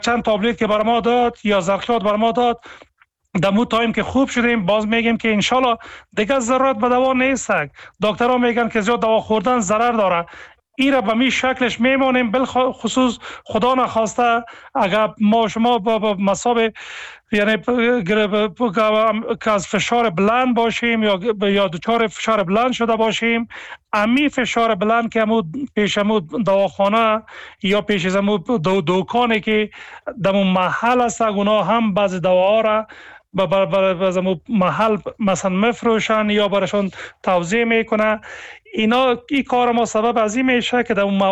چند تابلت که بر ما داد یا زرخیات بر ما داد، دمو تایم که خوب شدیم باز میگیم که انشالله دیگه ضرورت به دوا نیست. دکترها میگن که زیاد دوا خوردن ضرر داره. این را به می شکلش میمونیم. بالخصوص خدا نخواسته اگر ما شما با مصاب یعنی که از فشار بلند باشیم یا دچار فشار بلند شده باشیم، امی فشار بلند که پیش دواخانه یا پیش از دکانی که در محل است اونا هم بعضی دواها را باز محل مثلا مفروشن یا برشون توزیع میکنه. اینا این کار ما سبب از این میشه که در اون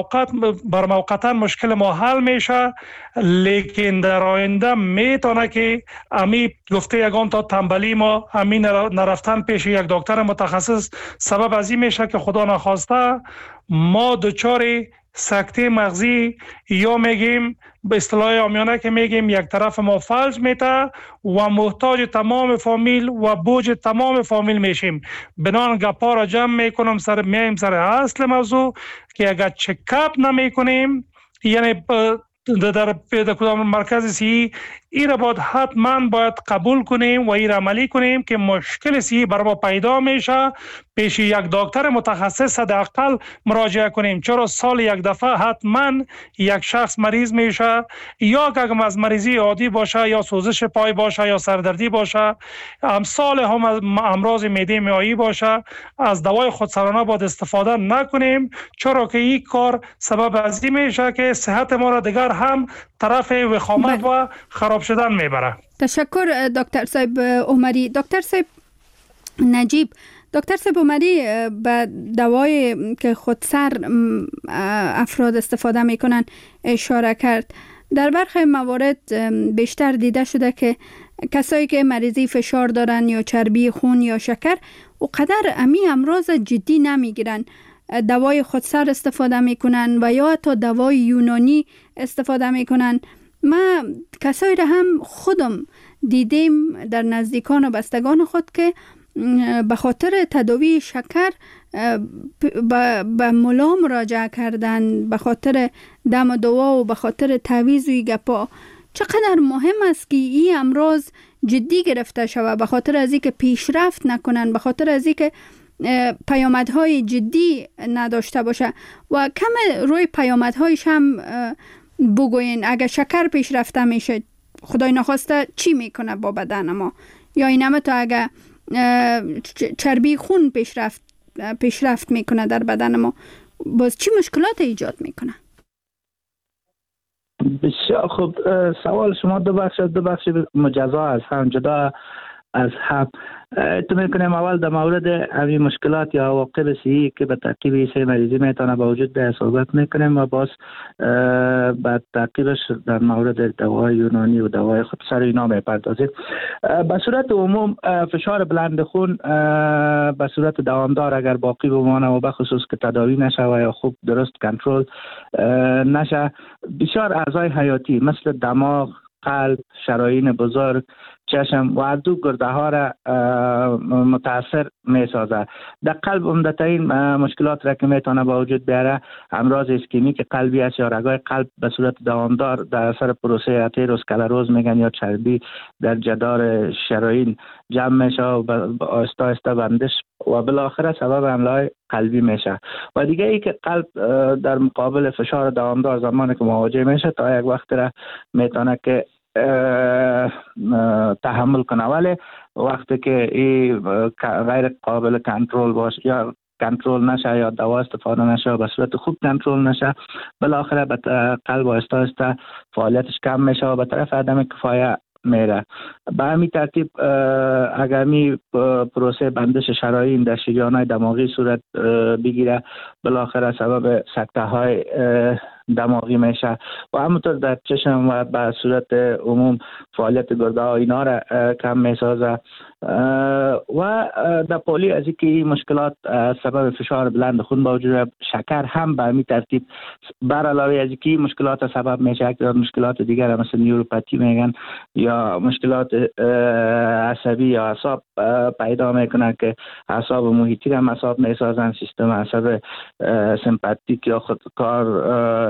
موقتا مشکل ما حل میشه، لیکن در آینده میتونه که امی گفته یگان تا تنبلی ما همین نرفتن پیش یک دکتر متخصص سبب از این میشه که خدا نخواسته ما دچار سکته مغزی یا میگیم به اصطلاح عامیانه که میگیم یک طرف ما فلج میته و محتاج تمام فامیل و بوج تمام فامیل میشیم. بنان گپا را جمع میکنم میایم سر اصل موضوع که اگر چکاپ نمیکنیم یعنی در کدام مرکز صحی این را حتما باید قبول کنیم و این را عملی کنیم که مشکل صحی برای ما پیدا میشه پیش یک دکتر متخصص حداقل مراجعه کنیم، چرا سال یک دفعه حتما یک شخص مریض میشه یا اگر از مریضی عادی باشه یا سوزش پای باشه یا سردردی باشه، امثال هم امراض معده معایی باشه، از دوای خودسرانه باید استفاده نکنیم، چرا که این کار سبب از این میشه که صحت ما را دیگر هم طرف وخامت و خراب شدن میبره. تشکر دکتر صاحب عمری. دکتر صاحب نجیب، دکتر صاحب عمری به دوای که خودسر افراد استفاده میکنن اشاره کرد. در برخی موارد بیشتر دیده شده که کسایی که مریضی فشار دارن یا چربی خون یا شکر و قدر امی امراض جدی نمیگیرن، دوای خودسر استفاده میکنن و یا حتی دوای یونانی استفاده میکنن. ما کسایی را هم خودم دیدیم در نزدیکان و بستگان خود که به خاطر تداوی شکر به ملا مراجعه کردن، به خاطر دم دوا و به خاطر تعویض و گپا. چقدر مهم است که این امراض جدی گرفته شود، به خاطر از اینکه پیشرفت نکنن، به خاطر از اینکه پیامدهای جدی نداشته باشه. و کم روی پیامدهایش هم بگوین. اگر شکر پیشرفته میشه خدای نخواسته چی میکنه با بدن ما؟ یا اینم تا اگر چربی خون پیشرفت میکنه در بدن ما، باز چی مشکلات ایجاد میکنه؟ بسیار خوب. سوال شما دو بخش مجزا از هم، جدا از هم. تو میکنیم اول در مورد همین مشکلات یا عواقب صحی که به تعقیب سه مریضی میتونه با وجود به صحبت میکنیم و باز بعد تعقیبش در مورد دوای یونانی و دوای خودسر اینا میپردازیم. به صورت عموم فشار بلند خون به صورت دوامدار اگر باقی بمانه و به خصوص که تداوی نشه و یا خوب درست کنترل نشه، بسیار اعضای حیاتی مثل دماغ، قلب، شرايين بزرگ، چشم و اردو گرده ها را متاثر می سازد. در قلب عمدترین مشکلات را که میتونه با وجود بیاره امراض اسکمیک قلبی است یا رگای قلب به صورت دوامدار در اثر پروسه اتروسکلروز میگن یا چربی در جدار شرايين جمع میشه و آهسته آهسته بندش و بالاخره سبب حمله قلبی میشه. و دیگه ای که قلب در مقابل فشار دوامدار زمانی که مواجه میشه تا یک وقت را میتونه که تحمل کنه، ولی وقتی که این غیر قابل کنترل باشه یا کنترل نشه یا دوا استفاده نشه به صورت خوب کنترل نشه، بالاخره به قلب آهسته آهسته فعالیتش کم میشه و به طرف عدم کفایه میره. به همین ترتیب اگر می پروسه بندش شرايين در شریان‌های دماغی صورت بگیره، بالاخره سبب سکته های دماغی میشه و همونطور در چشم و به صورت عموم فعالیت گرده ها اینا را کم میسازه. و در پولی از اینکه مشکلات سبب فشار بلند خون با وجود شکر هم به همین ترتیب بر علاوه از اینکه مشکلات سبب میشه که مشکلات دیگر مثل نیوروپاتی میگن یا مشکلات عصبی یا اعصاب پیدا میکنن که اعصاب محیطی هم اعصاب میسازن، سیستم عصب سمپاتیک یا خودکار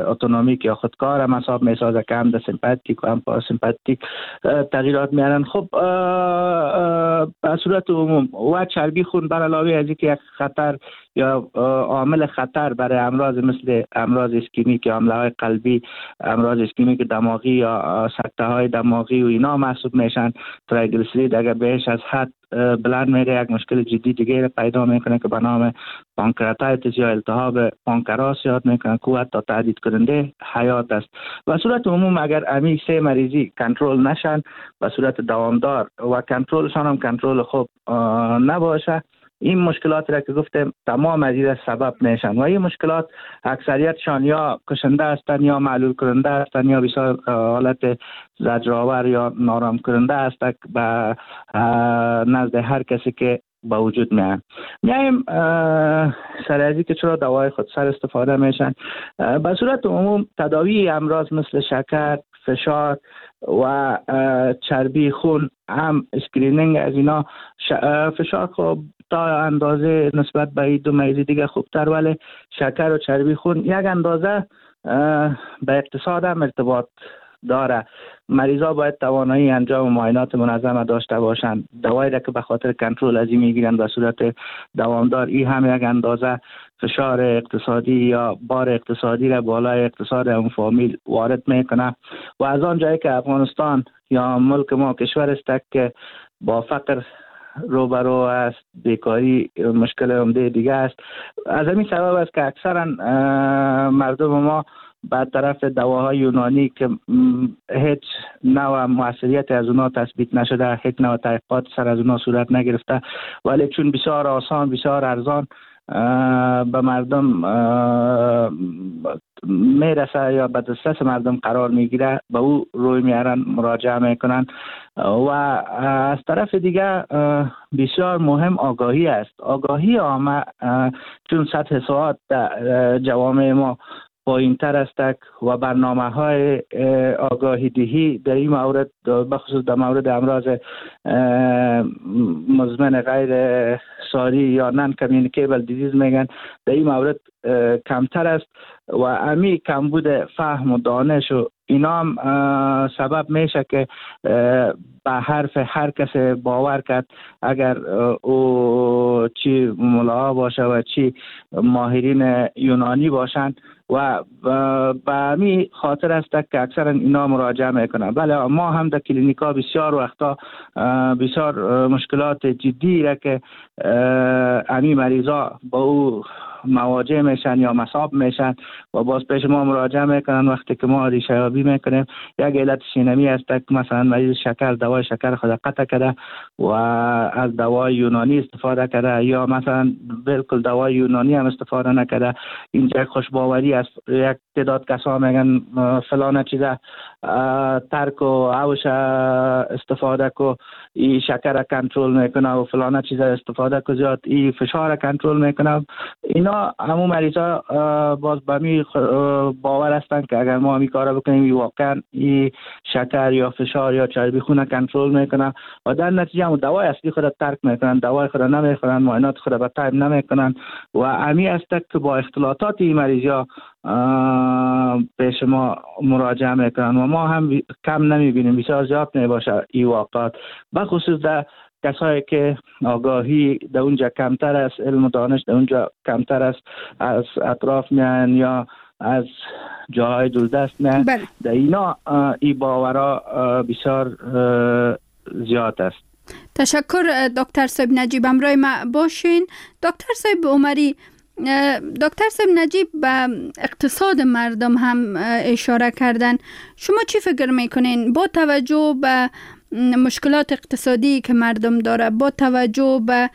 اتونومیک یا خودکار هم حساب میسازه که هم سمپاتیک و هم پاراسمپاتیک تغییرات میارن. خب به صورت عموم و چربی خون بر علاوه از اینکه یک خطر یا عامل خطر برای امراض مثل امراض اسکمیک یا حمله های قلبی، امراض اسکمیک دماغی یا سکته های دماغی و اینا محسوب میشن. تریگلیسیرید اگر بیش از حد بلند میره یک مشکل جدی دیگه پیدا میکنه که به نام پانکراتایتس یا التهاب پانکراس یاد میکنه که حتی تهدید کننده حیات است. و صورت عموم اگر امی سه مریضی کنترل نشن به صورت دوامدار و کنترلشان هم کنترل خوب نباشه، این مشکلات را که گفتم تمام از این سبب میشن و این مشکلات اکثریتشان یا کشنده هستند یا معلول کننده هستند یا بسیار حالت زجرآور یا نارام کننده است به نزد هر کسی که با وجود میایم. سر از که چرا دوای خودسر استفاده میشن، به صورت عموم تداوی امراض مثل شکر، فشار و چربی خون هم اسکرینینگ از اینا، فشار خب تا اندازه نسبت به دو مریضی دیگه خوبتر، ولی شکر و چربی خون یک اندازه به اقتصاد هم ارتباط داره. مریضا باید توانایی انجام معاینات منظم داشته باشند. دوایی را که به خاطر کنترل از این میگیرن به صورت دوامدار، این هم یک اندازه فشار اقتصادی یا بار اقتصادی را بالای اقتصاد اون فامیل وارد میکنه. و از آن جایی که افغانستان یا ملک ما کشور است که با فقر روبرو است، بیکاری مشکل عمده دیگه است، از همین سبب است که اکثرا مردم ما به طرف دواهای یونانی که هیچ نوع موثریت از اونها تثبیت نشده، هیچ نوع تحقیقات سر از اونها صورت نگرفته، ولی چون بسیار آسان، بسیار ارزان به مردم میرسه یا به دسترس مردم قرار میگیره، به او روی میارن، مراجعه میکنن. و از طرف دیگه بسیار مهم آگاهی است. آگاهی عامه، چون سطح سواد در جوامع ما پایین تر است و برنامه های آگاهی دهی در این مورد، بخصوص در مورد امراض مزمن غیر ساری یا نان کمیونیکیبل دیزیز میگن، در این مورد کمتر است و امی کمبود فهم و دانش و اینا هم سبب میشه که به حرف هر کس باور کرد، اگر او چی ملاها باشه و چی ماهرین یونانی باشند. و به همین خاطر است که اکثرا اینا مراجعه میکنن. بله ما هم در کلینیکا بسیار وقتا بسیار مشکلات جدی را که همین مریضا با او مواجه میشن یا مصاب میشن و باز پیش ما مراجعه میکنن. وقتی که ما ریشه یابی میکنیم، یک علت شینمی است که مثلا مریض شکر دوای شکر خود قطع کرده و از دوای یونانی استفاده کرده، یا مثلا بالکل دوای یونانی هم استفاده نکرده. اینجا خوشباوری است، یک تعداد کسا میگن فلان چیزا ترک و اوش استفاده کو این شکر کنترل میکنه و فلان چیزا استفاده کو زیاد این فشار کنترل میکنه. اینا همون مریضا باز به می باور هستن که اگر ما همین کارا بکنیم واقعا این شکر یا فشار یا چربی خون کنترل میکنه و در نتیجه هم دوای اصلی خود ترک میکنن، دوای خود نمیخورن، معاینات خود به تایم نمیکنن و همین است که با اختلاطات این مریضا پیش ما مراجعه میکنن و ما هم کم نمیبینیم، بسیار زیاد نمیباشه این واقعات، بخصوص در کسایی که آگاهی در اونجا کمتر است، علم و دانش در اونجا کمتر است، از اطراف میان یا از جاهای دوردست میان. در اینا این باورا بسیار زیاد است. تشکر دکتر صاحب نجیب، همراه ما باشین. دکتر صاحب عمری، دکتر صاحب نجیب به اقتصاد مردم هم اشاره کردن. شما چی فکر میکنین با توجه به مشکلات اقتصادی که مردم داره، با توجه به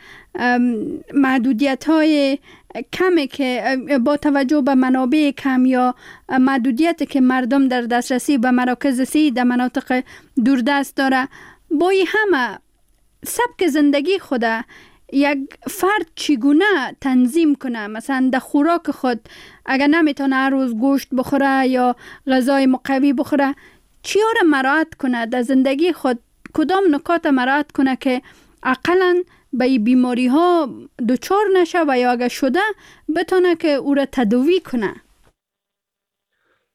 محدودیت های کمی که با توجه به منابع کم یا محدودیت که مردم در دسترسی به مراکز صحی در مناطق دوردست داره، با این همه سبک زندگی خود یک فرد چگونه تنظیم کنه؟ مثلا در خوراک خود اگر نمیتونه هر روز گوشت بخوره یا غذای مقوی بخوره، چی را مراعات کنه در زندگی خود؟ کدام نکات مراعات کنه که اقلا به بیماری ها دچار نشه و یا اگر شده بتونه که او را تداوی کنه؟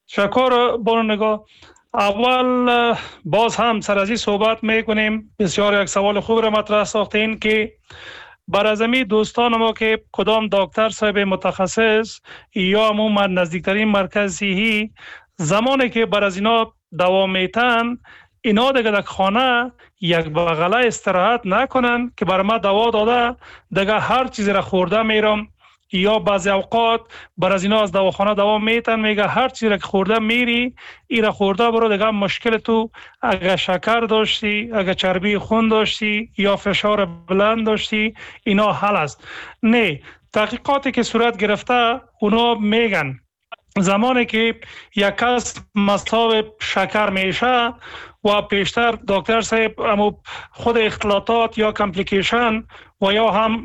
شکر بانو نگاه. اول باز هم سر از این صحبت میکنیم. بسیار یک سوال خوب را مطرح ساختین که بر از امی دوستان ما که کدام دکتر صاحب متخصص یا عموما نزدیکترین مرکز صحی زمانی که بر از اینا دوا میتن، اینا دیگه در خانه یک بغله استراحت نکنن که بر ما دوا داده دیگه هر چیزی را خورده میرم، یا بعضی اوقات بر از اینا از دواخانه دوا میتن میگه هر چیزی را که خورده میری ایرا خورده برو دیگه مشکل تو اگه شکر داشتی، اگه چربی خون داشتی یا فشار بلند داشتی اینا حل است. نه، تحقیقاتی که صورت گرفته اونا میگن زمانی که یک کس مصاب شکر میشه و پیشتر دکتر صاحب خود اختلاطات یا کمپلیکیشن و یا هم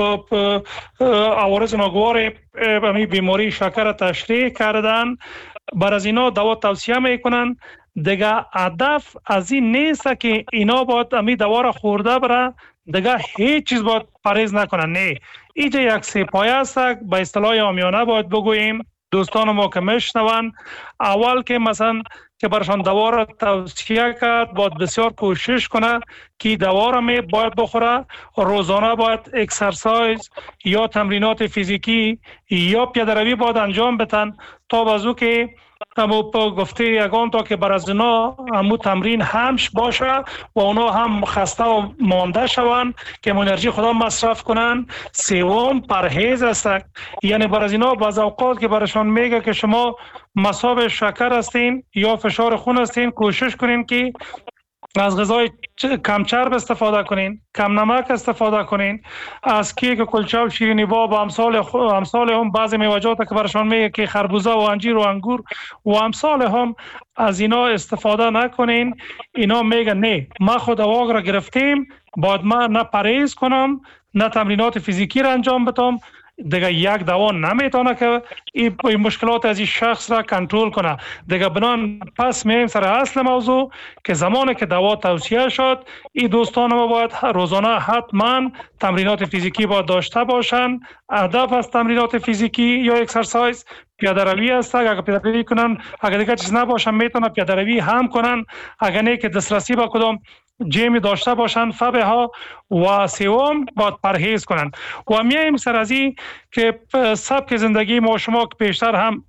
عوارض ناگوار بیماری شکر تشریح کردن، بر از اینا دوا توصیه میکنن. دیگه هدف از این نیست که اینا باید امی دوا را خورده بره دیگه هیچ چیز باید پرهیز نکنن. نه، اینجا یک سپایه است. به اصطلاح عامیانه باید بگوییم دوستان ما که میشنون، اول که مثلا که برشان دوا را توصیه کرد باید بسیار کوشش کنه که دوا را باید بخوره. روزانه باید اکسرسایز یا تمرینات فیزیکی یا پیاده روی باید انجام بدن تا بازو که گفته یگان تا که بر از اینا همو تمرین همش باشه و اونا هم خسته و مانده شوند که انرژی خدا مصرف کنن. سوم پرهیز است. یعنی بر از اینا بعض اوقات که برشان میگه که شما مصاب شکر هستین یا فشار خون هستین، کوشش کنین که از غذای کم چرب استفاده کنین، کم نمک استفاده کنین، از کیک و کلچه و شیرینی باب و امثال هم بعضی میوجات که برشان میگه که خربوزه و انجیر و انگور و امثال هم از اینا استفاده نکنین. اینا میگن نه، ما خود دوا را گرفتیم باید ما نه پرهیز کنم نه تمرینات فیزیکی را انجام بدم. دیگه یک دوا نمیتونه که این مشکلات از این شخص را کنترل کنه. دیگه بنان پس میایم سر اصل موضوع که زمانی که دوا توصیه شد این دوستان ما باید روزانه حتما تمرینات فیزیکی باید داشته باشن. هدف از تمرینات فیزیکی یا اکسرسایز پیاده روی است. اگر پیاده روی کنن، اگر دیگه چیز نباشه میتونه پیاده روی هم کنن. اگر نه که دسترسی با کدام جیم داشته باشن فبه ها. و سوم باید پرهیز کنن. و میایم سر از این که سبک زندگی ما، شما که پیشتر هم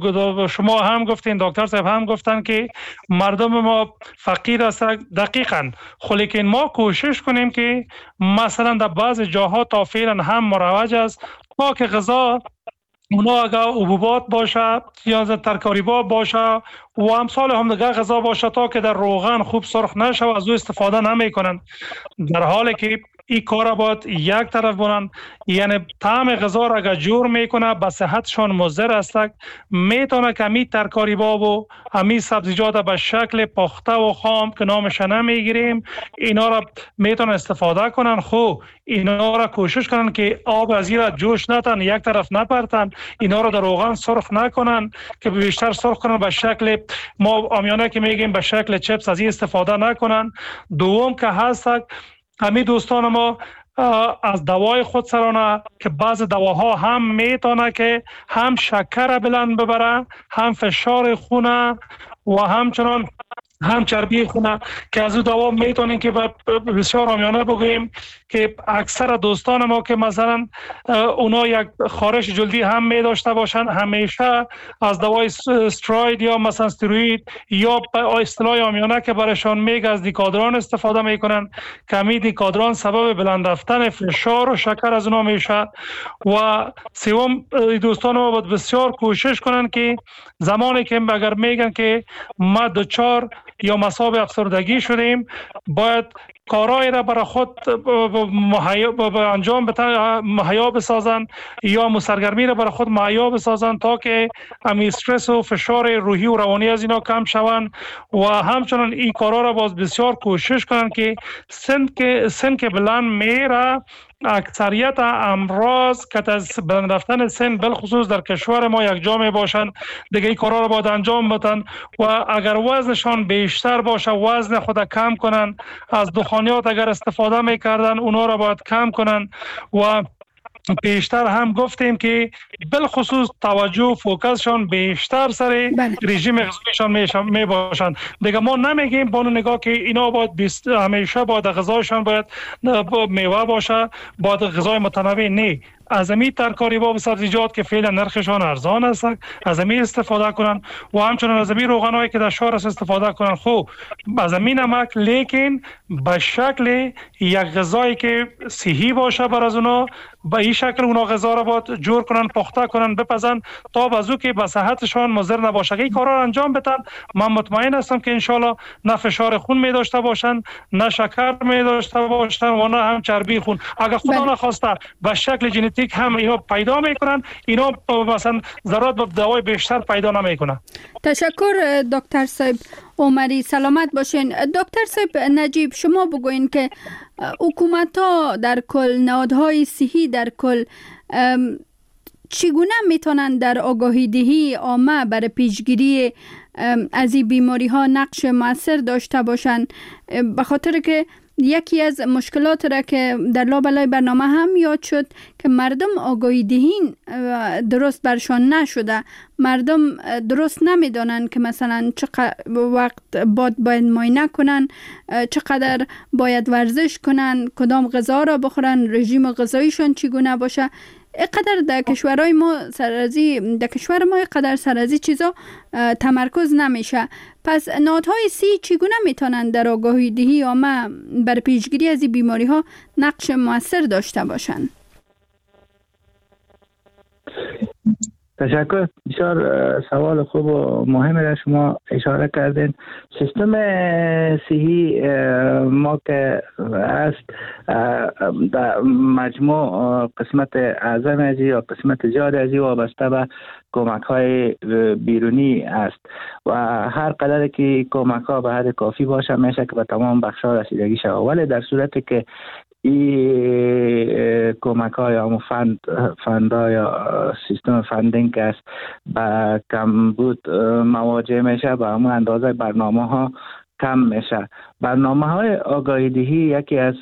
شما هم گفتین، دکتر صاحب هم گفتن که مردم ما فقیر است. دقیقاً. لیکن ما کوشش کنیم که مثلا در بعض جاها تا فعلا هم مروج است تا که غذا اونا اگر حبوبات باشه یا ترکاری‌ها باشه و امثال هم دیگه غذا باشه تا که در روغن خوب سرخ نشه و از او استفاده نمی کنن، در حالی که این کار باید یک طرف بونن. یعنی طعم غذا را اگر جور میکنه به صحتشان مضر است، میتونه که امی ترکاری باب و امی سبزیجات به شکل پخته و خام که نامش نمیگیریم اینا را میتونه استفاده کنن. خب اینا را کوشش کنن که آب از این را جوش نتن، یک طرف نپرتن، اینا را در روغن سرخ نکنن که بیشتر سرخ کنن به شکل ما عامیانه که میگیم به شکل چپس از این استفاده نکنن. دوم که هست همین دوستان ما از دوای خود سرانه که بعض دواها هم میتونه که هم شکر بلند ببره، هم فشار خونه و همچنان هم چربی خونه که از او دوا میتونیم که بسیار عامیانه بگوییم که اکثر دوستان ما که مثلا اونا یک خارش جلدی هم می داشته باشن همیشه از دوای استروید یا مثلا استروید یا اصطلاح عامیانه که برشان میگه از دیکادران استفاده میکنن که همین دیکادران سبب بلند رفتن فشار و شکر از اونا میشه. و سوم دوستان ما باید بسیار کوشش کنن که زمانی که اگر میگن که ما دچار یا مصاب افسردگی شدیم باید کارهای را برای خود انجام مهیا بسازن یا سرگرمی را برای خود مهیا بسازن تا که امی استرس و فشار روحی و روانی از اینا کم شوند. و همچنان این کارها را باز بسیار کوشش کنن که سن که بلند میره اکثریت امراض که از بلند رفتن سن بالخصوص در کشور ما یک جا می باشند دیگه این کارا رو باید انجام بدن. و اگر وزنشان بیشتر باشه وزن خود کم کنن، از دخانیات اگر استفاده میکردن اونا رو باید کم کنن. و پیشتر هم گفتیم که بالخصوص توجه فوکسشان بیشتر سر رژیم غذاییشان می باشند. دیگه ما نمیگیم با نگاه که اینا باید همیشه باید غذایشان باید میوه باشه، باید غذای متنوع، نه. از امی ترکاری با سبزیجات که فعلا نرخشان ارزان است از امی استفاده کنن و همچنان از امی روغنایی که در شهر است استفاده کنن. خب از امی نمک، لیکن به شکل یک غذایی که صحی باشه بر از اونا، به این شکل اونا غذا را باید جور کنن، پخته کنن، بپزن تا بازو که به صحتشان مضر نباشه. این کارا را انجام بدن، من مطمئن هستم که انشالله نه فشار خون می داشته باشن، نه شکر می داشته باشن و نه هم چربی خون. اگر خدا نخواسته به شکل ژنتیک هم اینا پیدا میکنن، اینا مثلا ضرورت به دوای بیشتر پیدا نمیکنن. تشکر دکتر صاحب عمری، سلامت باشین. دکتر صاحب نجیب، شما بگوین که حکومت ها در کل، نهادهای صحی در کل چگونه میتونن در آگاهی دهی عامه برای پیشگیری از این بیماری ها نقش مؤثر داشته باشند؟ به خاطر که یکی از مشکلات را که در لابلای برنامه هم یاد شد که مردم آگاهی دهین درست برشان نشده، مردم درست نمیدانند که مثلا چقدر وقت باید معاینه کنن، چقدر باید ورزش کنن، کدام غذا را بخورن، رژیم غذاییشان چگونه باشه. اینقدر در کشورهای ما سرازی چیزا تمرکز نمیشه. پس نهادهای صحی چگونه میتونن در آگاهی دهی عامه بر پیشگیری از این بیماری ها نقش مؤثر داشته باشند؟ تشکر. بسیار سوال خوب و مهمی را شما اشاره کردین. سیستم صحی ما که است در مجموع قسمت اعظم ازی یا قسمت زیاد ازی وابسته به کمک های بیرونی است و هر قدر که کمک ها به حد کافی باشه میشه که به تمام بخش ها رسیدگی شود، ولی در صورتی که این کمک های یا فندا یا سیستم فندینگ است با کمبود مواجه میشه، به همون اندازه برنامه ها کم میشه. برنامه های آگاهی دهی یکی از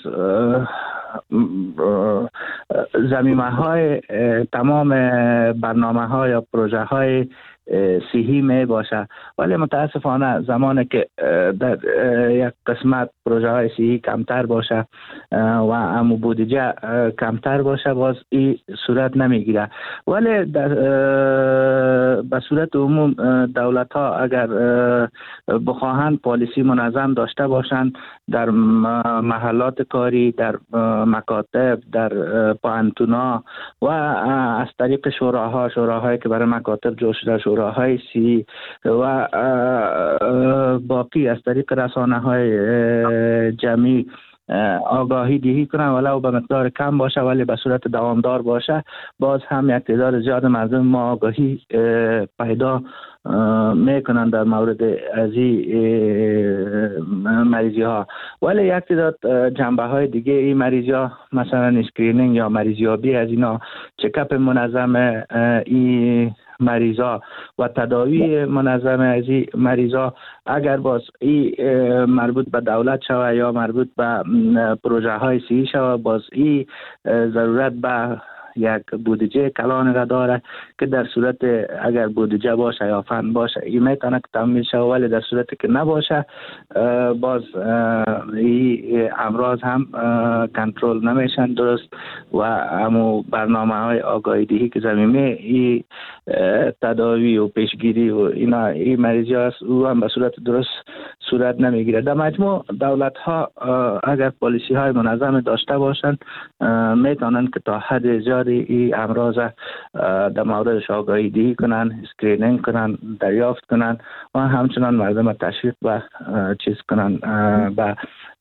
زمینه های تمام برنامه ها یا پروژه های صحی می باشه، ولی متاسفانه زمانی که در یک قسمت پروژه های صحی کمتر باشه و امو بودجه کمتر باشه، باز این صورت نمیگیره. ولی به صورت عموم دولت ها اگر بخواهند پالیسی منظم داشته باشند در محلات کاری، در مکاتب، در پانتونا و از طریق شوراهایی که برای مکاتب جوش شده، شوراهای سی و باقی از طریق رسانه های جمعی آگاهی دهی کنن، ولو به مقدار کم باشه ولی به صورت دوامدار باشه، باز هم یک تعداد زیاد مردم ما آگاهی پیدا میکنن در مورد از این مریضی ها. ولی یک تعداد جنبه های دیگه این مریضی ها، مثلا اسکرینینگ یا مریضیابی از اینا، چکاپ منظم این مریضا و تداوی منظم از این مریضا، اگر باز این مربوط به دولت شوه یا مربوط به پروژه های صحی شوه، باز این ضرورت به یک بودجه کلان را داره که در صورت اگر بودجه باشه یا فند باشه این میتونه که تامین شه، ولی در صورتی که نباشه باز این امراض هم کنترل نمیشن درست و همو برنامه های آگاهی دهی که زمینه این تداوی و پیشگیری و اینا این مریضی هست او هم به صورت درست صورت نمیگیره. در مجموع دولت ها اگر پالیسی های منظم داشته باشند میتونن که تا حد زیاد این امراض در موردش آگاهی دهی کنن، اسکرینینگ کنن، دریافت کنن و همچنان مردم تشویق و چیز کنن به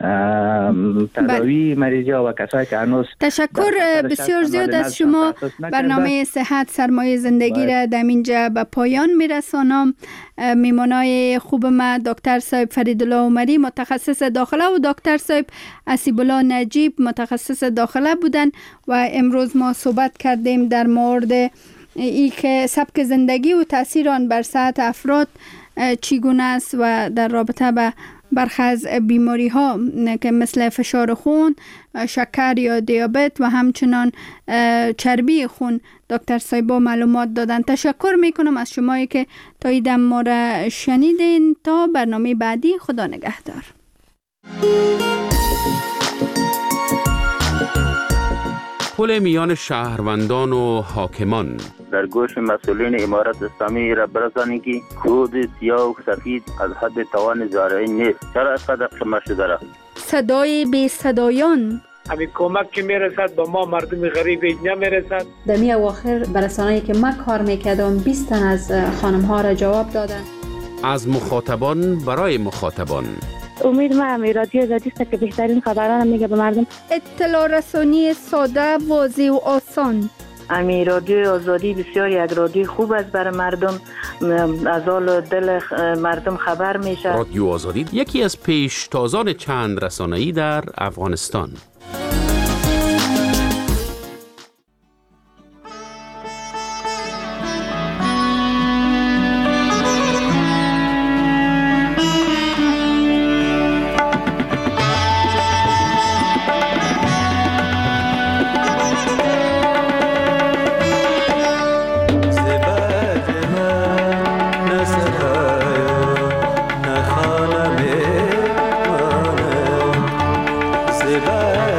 تداوی مریضی ها و کسایی که هنوز. تشکر بسیار زیاد از شما. برنامه صحت سرمایه زندگی را در اینجا به پایان میرسانم. میمانای خوب ما دکتر صاحب فریدالله عمری متخصص داخله و دکتر صاحب اسیبالله نجیب متخصص داخله بودن و امروز ما صحبت کردیم در مورد ای که سبک زندگی و تاثیر آن بر صحت افراد چگونه است و در رابطه به برخی از بیماری ها که مثل فشار خون، شکر یا دیابت و همچنان چربی خون دکتر صایبا معلومات دادن. تشکر میکنم از شمایی که تا ایدم ما را شنیدین. تا برنامه بعدی، خدا نگهدار. پل میان شهروندان و حاکمان. در گوش مسئولین امارت اسلامی را برسانید که کود سیاه و سفید از حد توان زارعین نیست. چرا اینقدر شما شده را؟ صدای بی صدایان. همین کمک که میرسد با ما مردم غریب نمیرسد. در می اواخر برسانه‌ای که من کار میکردم 20 تن از خانم ها را جواب دادن. از مخاطبان برای مخاطبان. امید ما رادیو آزادی است که بهترین خبران میگه به مردم. اطلاع رسانی ساده، واضح و آسان. رادیو آزادی بسیار یک رادیو خوب است برای مردم، از حال دل مردم خبر میشه. رادیو آزادی یکی از پیشتازان چند رسانه‌ای در افغانستان. Bye.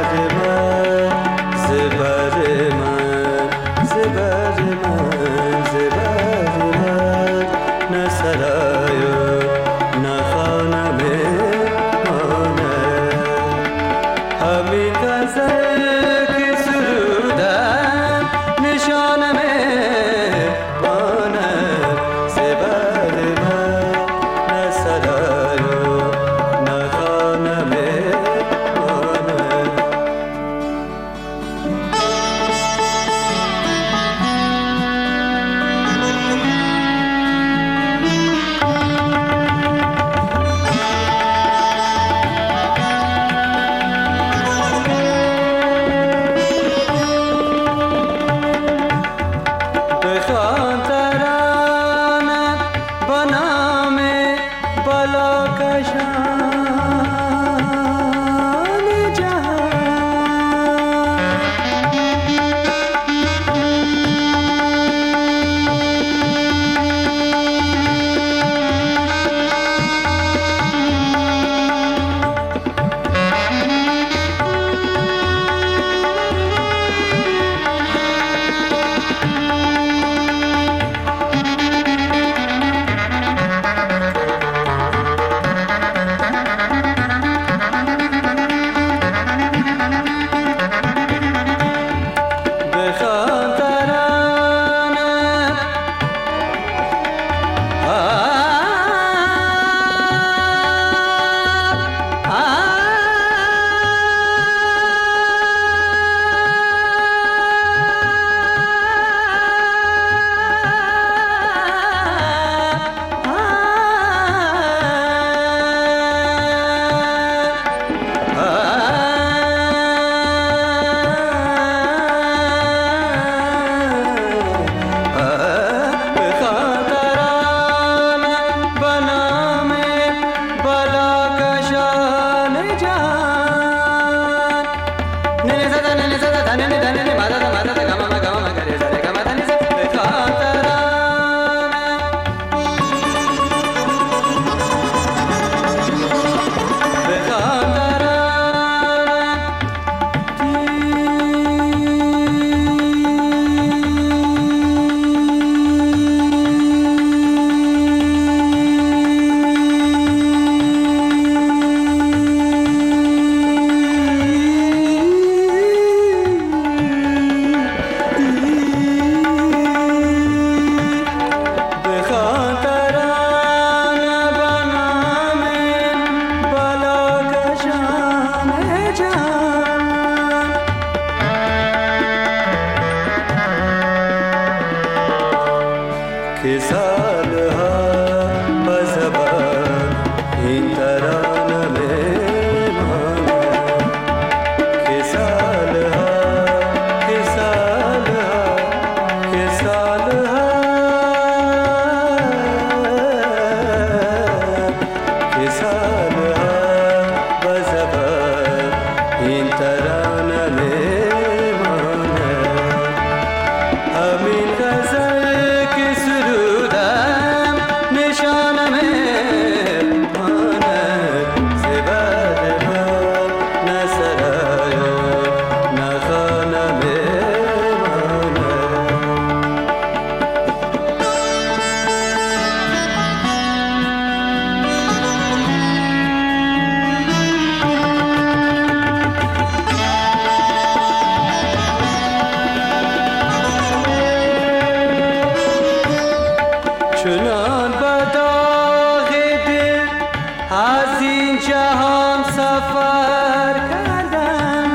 این جهان سفر کردم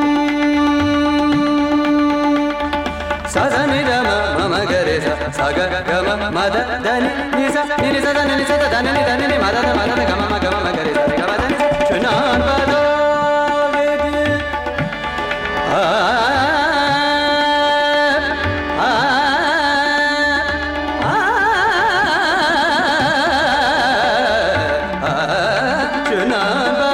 سازا نیدم ماما گریزا ساگا گما مادا دانی نیزا نیزا دانی نیزا دانی دانی مادا مادا گما گما گریزا گما دانی چنان بادا چنان